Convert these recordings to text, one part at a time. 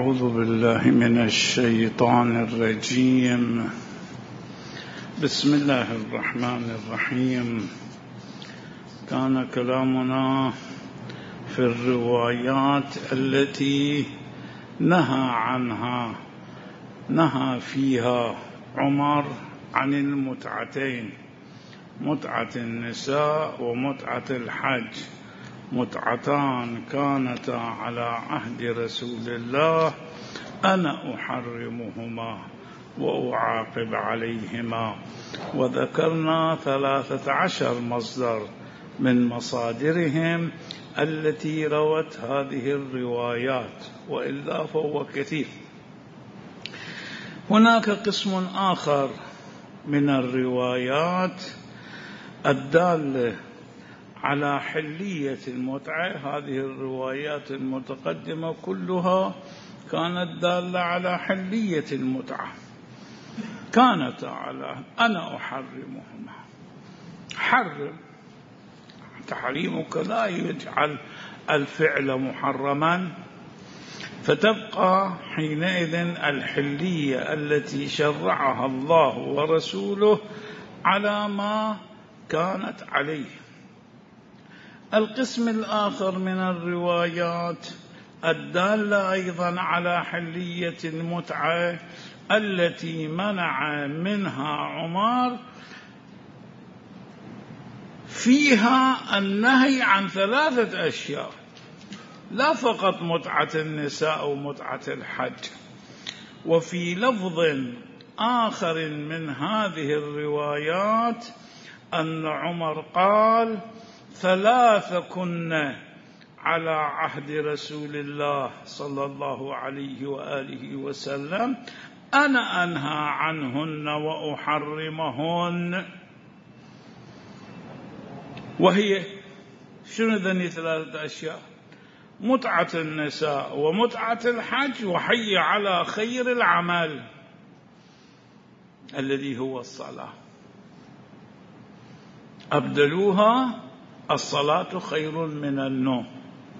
أعوذ بالله من الشيطان الرجيم. بسم الله الرحمن الرحيم. كان كلامنا في الروايات التي نهى فيها عمر عن المتعتين، متعة النساء ومتعة الحج، متعتان كانتا على عهد رسول الله أنا أحرمهما وأعاقب عليهما. وذكرنا 13 مصدر من مصادرهم التي روت هذه الروايات، وإلا فهو كثير. هناك قسم آخر من الروايات الدالة على حلية المتعة. هذه الروايات المتقدمة كلها كانت دالة على حلية المتعة، كانت على أنا أحرمهما. حرم، تحريمك لا يجعل الفعل محرما، فتبقى حينئذ الحلية التي شرعها الله ورسوله على ما كانت عليه. القسم الآخر من الروايات الدالة أيضا على حلية المتعة التي منع منها عمر، فيها النهي عن 3 أشياء، لا فقط متعة النساء ومتعة الحج. وفي لفظ آخر من هذه الروايات أن عمر قال: 3 كن على عهد رسول الله صلى الله عليه وآله وسلم أنا أنهى عنهن وأحرمهن. وهي شنو ذني 3 أشياء؟ متعة النساء ومتعة الحج وحي على خير العمل الذي هو الصلاة. أبدلوها: الصلاة خير من النوم.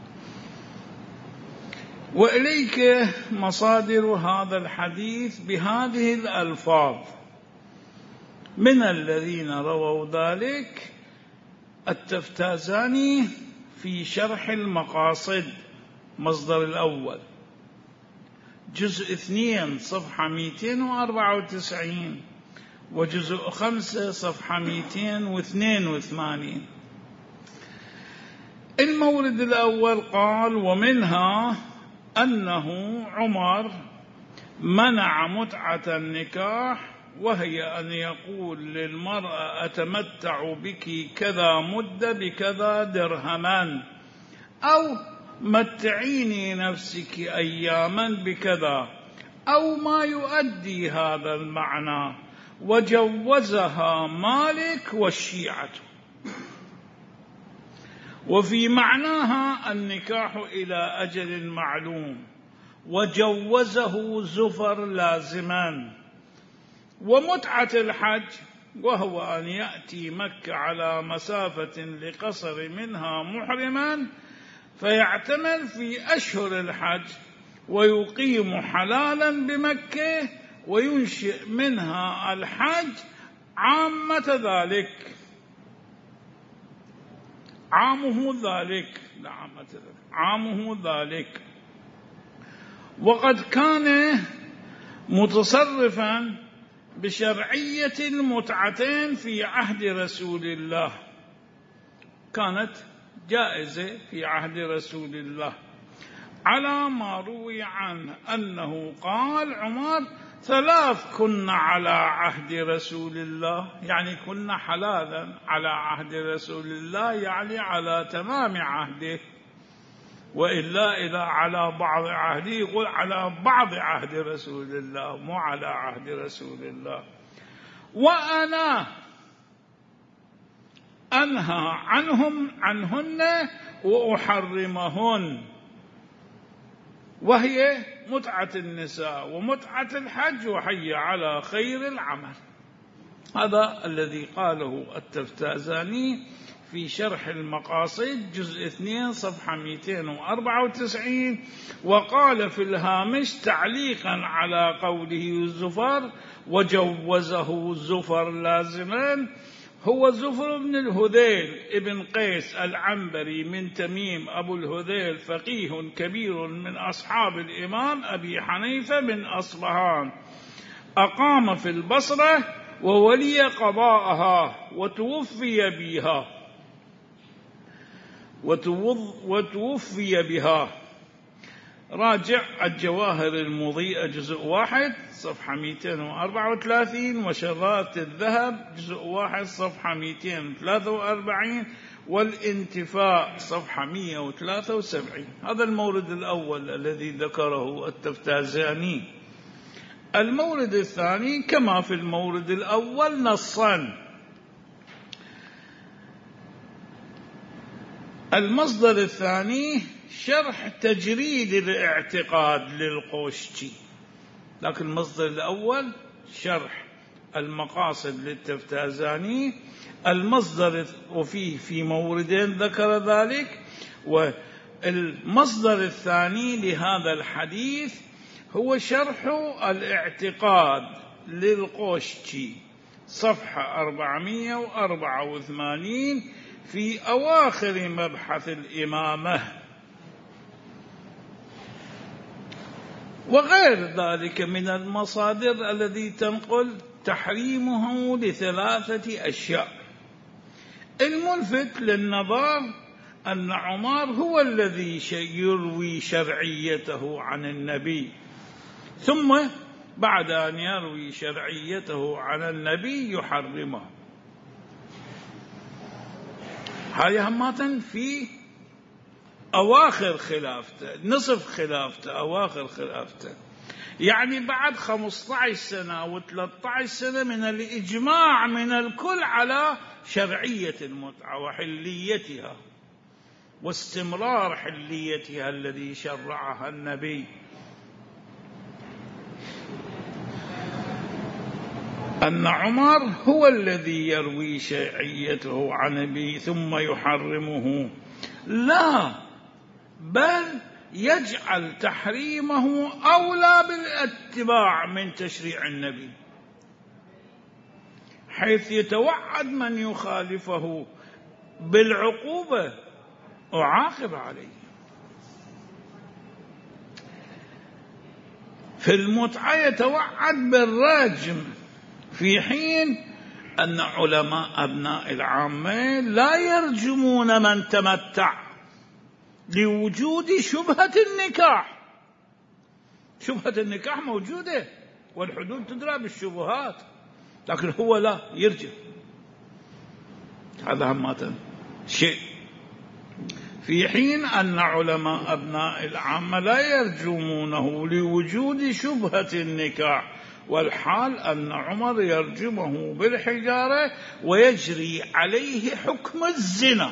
وإليك مصادر هذا الحديث بهذه الألفاظ. من الذين رووا ذلك التفتازاني في شرح المقاصد، مصدر الأول، جزء 2 صفحة 294، وجزء 5 صفحة 282. المورد الأول قال: ومنها أنه عمر منع متعة النكاح، وهي أن يقول للمرأة أتمتع بك كذا مدة بكذا درهما، أو متعيني نفسك أياما بكذا، أو ما يؤدي هذا المعنى، وجوزها مالك والشيعة. وفي معناها النكاح إلى أجل معلوم، وجوزه زفر لازما. ومتعة الحج وهو أن يأتي مكة على مسافة لقصر منها محرما، فيعتمر في أشهر الحج ويقيم حلالا بمكة، وينشئ منها الحج عامه ذلك. وقد كان متصرفا بشرعية المتعتين في عهد رسول الله، كانت جائزة في عهد رسول الله، على ما روي عنه أنه قال عمر: 3 كن على عهد رسول الله، يعني كن حلالا على عهد رسول الله، يعني على تمام عهده. وإلا إذا على بعض عهده يقول على بعض عهد رسول الله، مو على عهد رسول الله. وأنا أنهى عنهن وأحرمهن، وهي متعة النساء ومتعة الحج وحي على خير العمل. هذا الذي قاله التفتازاني في شرح المقاصد جزء 2 صفحة 294. وقال في الهامش تعليقا على قوله الزفر وجوزه الزفر لازما: هو زفر بن الهذيل ابن قيس العنبري من تميم أبو الهذيل، فقيه كبير من أصحاب الإمام أبي حنيفة من أصبهان، أقام في البصرة وولي قضاءها وتوفي بها. راجع الجواهر المضيئة جزء 1 صفحة 234، وشذرات الذهب جزء 1 صفحة 243، والانتفاء صفحة 173. هذا المورد الأول الذي ذكره التفتازاني. المورد الثاني كما في المورد الأول نصا. المصدر الثاني شرح تجريد الاعتقاد للقوشتي، لكن المصدر الأول شرح المقاصد للتفتازاني. المصدر وفيه في موردين ذكر ذلك. والمصدر الثاني لهذا الحديث هو شرح الاعتقاد للقوشتي صفحة 484 في أواخر مبحث الإمامة. وغير ذلك من المصادر التي تنقل تحريمه ل3 أشياء. الملفت للنظر أن عمر هو الذي يروي شرعيته عن النبي، ثم بعد أن يروي شرعيته عن النبي يحرمه. هذه همة في أواخر خلافته، نصف خلافته، أواخر خلافته، يعني بعد 15 سنة و13 سنة من الإجماع من الكل على شرعية المتعة وحليتها واستمرار حليتها الذي شرعها النبي. أن عمر هو الذي يروي شرعيته عن النبي ثم يحرمه، لا، بل يجعل تحريمه أولى بالاتباع من تشريع النبي، حيث يتوعد من يخالفه بالعقوبة وعاقب عليه. في المتعة يتوعد بالرجم، في حين أن علماء أبناء العامة لا يرجمون من تمتع لوجود شبهة النكاح. شبهة النكاح موجودة والحدود تدرى بالشبهات، لكن هو لا يرجم. هذا همة شيء. في حين أن علماء أبناء العامة لا يرجمونه لوجود شبهة النكاح، والحال أن عمر يرجمه بالحجارة ويجري عليه حكم الزنا.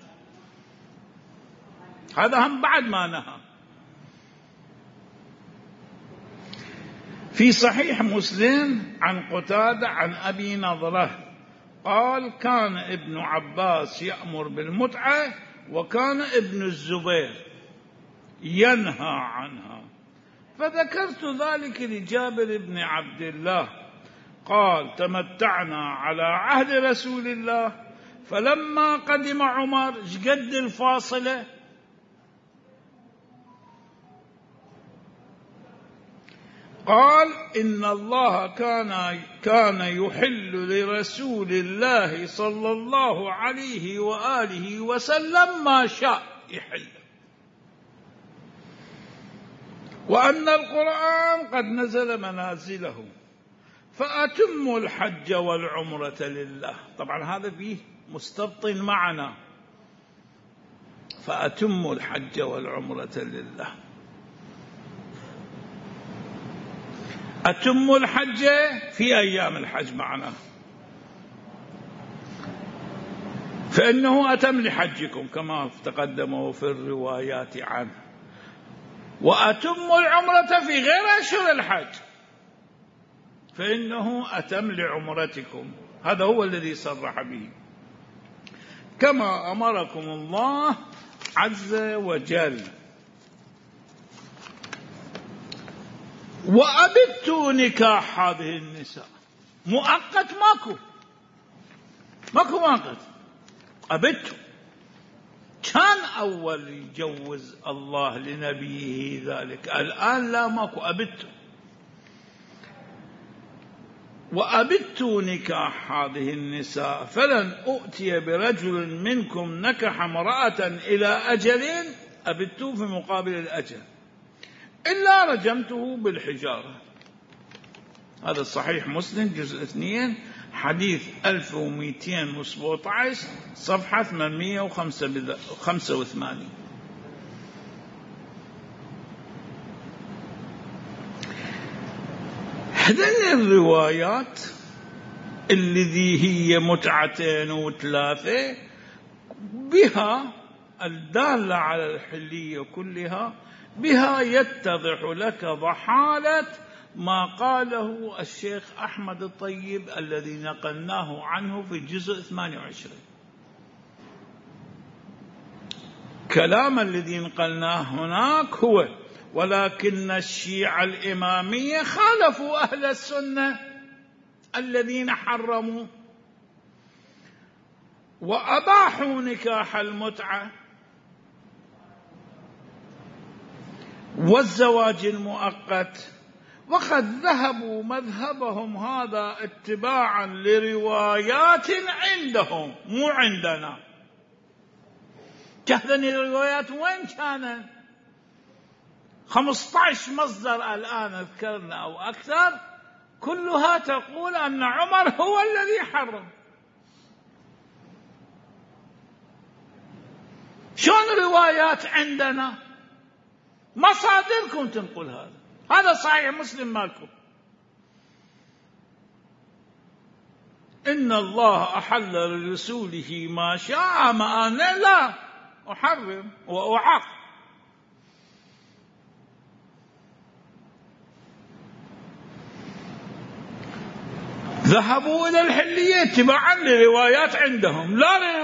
هذا هم بعد ما نهى. في صحيح مسلم عن قتادة عن أبي نضرة قال: كان ابن عباس يأمر بالمتعة، وكان ابن الزبير ينهى عنها. فذكرت ذلك لجابر بن عبد الله قال: تمتعنا على عهد رسول الله، فلما قدم عمر قد الفاصلة، قال: إن الله كان يحل لرسول الله صلى الله عليه وآله وسلم ما شاء يحل، وأن القرآن قد نزل منازله، فأتموا الحج والعمرة لله. طبعا هذا فيه مستبطن معنا، فأتموا الحج والعمرة لله. أتموا الحج في أيام الحج معنا، فإنه أتم لحجكم كما تقدموا في الروايات عنه، وأتموا العمرة في غير أشهر الحج، فإنه أتم لعمرتكم. هذا هو الذي صرح به. كما أمركم الله عز وجل. وأبدتوا نكاح هذه النساء، مؤقت ماكو مؤقت، أبدتوا. كان أول يجوز الله لنبيه ذلك، الآن لا، ماكو، أبدتوا. وأبدتوا نكاح هذه النساء فلن أؤتي برجل منكم نكح امرأة إلى أجل، أبدتوا في مقابل الأجل، إلا رجمته بالحجارة. هذا صحيح مسلم جزء 2 حديث 1217 صفحة 885. هذه الروايات الذي هي متعتين وثلاثة بها الدالة على الحلية كلها، بها يتضح لك ضحالة ما قاله الشيخ أحمد الطيب الذي نقلناه عنه في الجزء 28. كلام الذي نقلناه هناك هو: ولكن الشيعة الإمامية خالفوا أهل السنة الذين حرموا وأباحوا نكاح المتعة والزواج المؤقت، وقد ذهبوا مذهبهم هذا اتباعا لروايات عندهم مو عندنا. هذه الروايات وين كانت؟ 15 مصدر الآن ذكرنا أو أكثر، كلها تقول أن عمر هو الذي حرم. شلون روايات عندنا؟ مصادركم تنقل هذا صحيح مسلم مالكم. إن الله أحل لرسوله ما شاء، ما أنا لا أحرم وأعاقب. ذهبوا إلى الحلية اتباعا لروايات عندهم، لا